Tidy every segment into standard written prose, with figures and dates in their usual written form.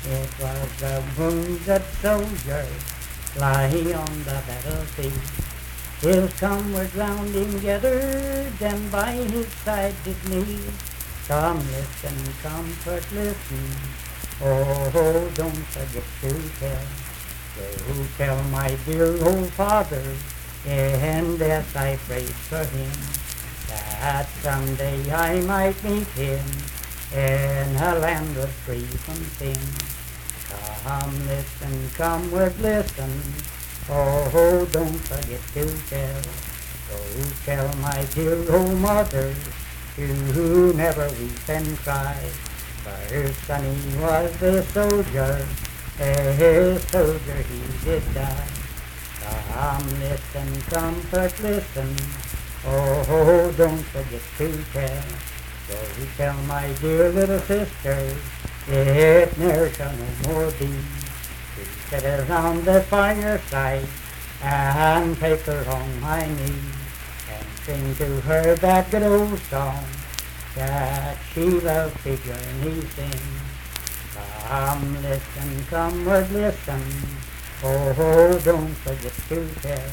It was a wounded soldier lying on the battlefield. His comrades round him gathered, and by his side did kneel. Come listen, comfort, listen. Oh, don't forget to tell. To tell my dear old father, in death I prayed for him, that someday I might meet him in a land of free from sin. Come listen, comrade, listen. Oh, don't forget to tell. Oh, tell my dear old mother to never weep and cry. For Sonny was a soldier, a soldier he did die. Come listen, comfort, listen. Oh, don't forget to tell. So tell my dear little sister, it ne'er shall no more be. To sit around the fireside and take her on my knee and sing to her that good old song that she loved to journey sing. Come listen, comrade, listen. Oh, don't forget to tell.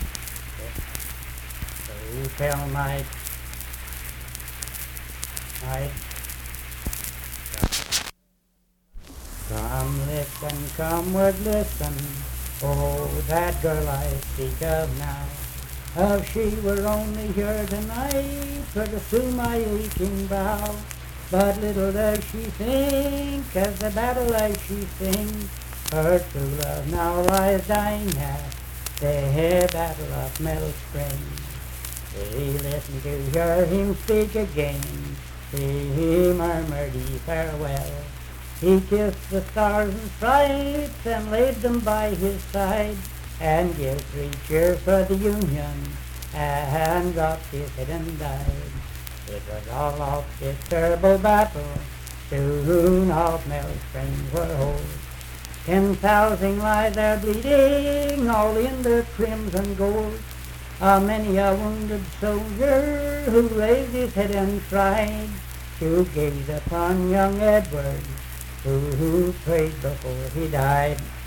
So tell my come listen, comrade, listen. Oh, that girl I speak of now. If she were only here tonight, could assume my aching bow. But little does she think, as the battle as she sings, her true love now lies dying at the battle of Meadow Spring. He listened to hear him speak again. He murmured he farewell. He kissed the stars and stripes and laid them by his side, and gave 3 cheers for the Union, and dropped his head and died. It was all of this terrible battle, soon all Meadow Springs were whole. 10,000 lie there bleeding, all in their crimson gold. Many a wounded soldier who raised his head and tried to gaze upon young Edward, who prayed before he died.